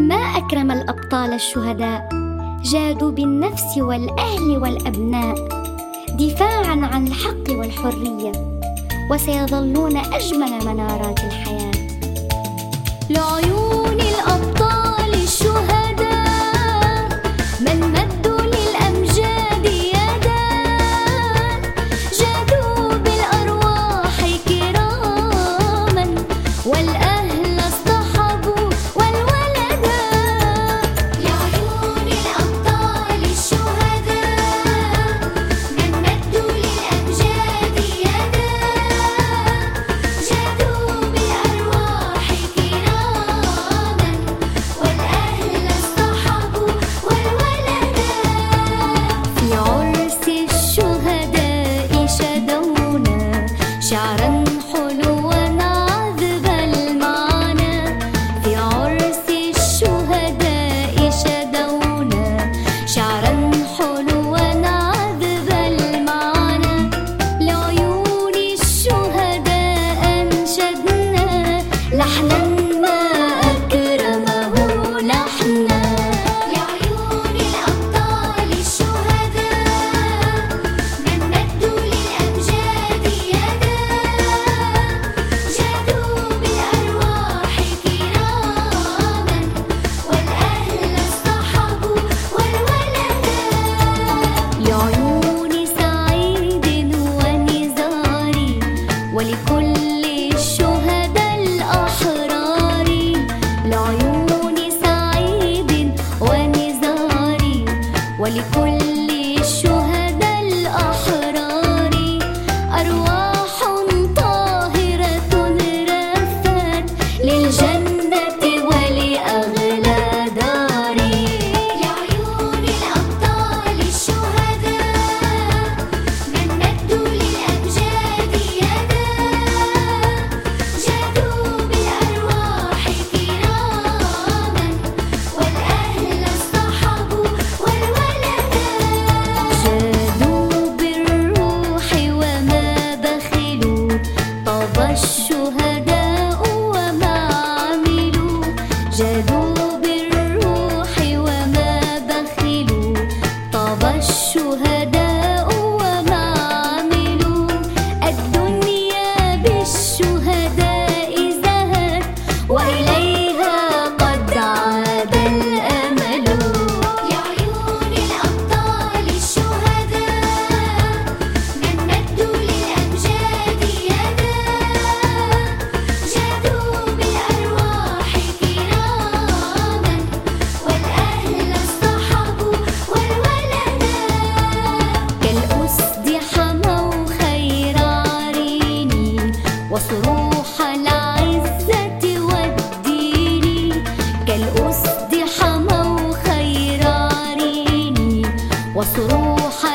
ما أكرم الأبطال الشهداء، جادوا بالنفس والأهل والأبناء دفاعاً عن الحق والحرية، وسيظلون أجمل منارات الحياة. لعيون الأبطال الشهداء من مدوا للأمجاد يدا، جادوا بالأرواح كراما والأهل اصطحبوا والولدا. لعيون الأبطال الشهداء من مدوا للأمجاد يدا، جادوا بالأرواح كراما والأهل اصطحبوا والولدا. في عرس الشهداء شدونا شعرا حلوا عذب المعنى، في عرس الشهداء شدونا شعرا حلوا عذب المعنى. لعيون الشهداء أنشدنا لحنا ما أكرمه لحنا. لعيون الأبطال الشهداء من مدوا للأمجاد يدا، جادوا بالأرواح كراما والأهل اصطحبوا والولدا. لعيون سعيد ونزاري ولكل الشهداء الأحرار، لعيون سعيد ونزاري ولكل الشهداء الأحرار، أرواح طاهرة رفت للجنة ولأغلى دار. لعيون الأبطال الشهداء من مدوا للأمجاد يدا، جادوا بالأرواح كراما والأهل اصطحبوا والولدا. جادوا بالروح وما بخلوا، طاب الشهداء وما عملوا. جادوا بالروح وما بخلوا، طاب الشهداء وما عملوا. الدنيا بالشهداء زهت وإليها قد عاد الأمل. لعيون الأبطال الشهداء من مدوا للأمجاد يدا، جادوا بالأرواح كراما والأهل اصطحبوا والولدا. كالأسد حموا خير عريني وصروح العزة والدين، كالأسد حموا خير عريني وصروح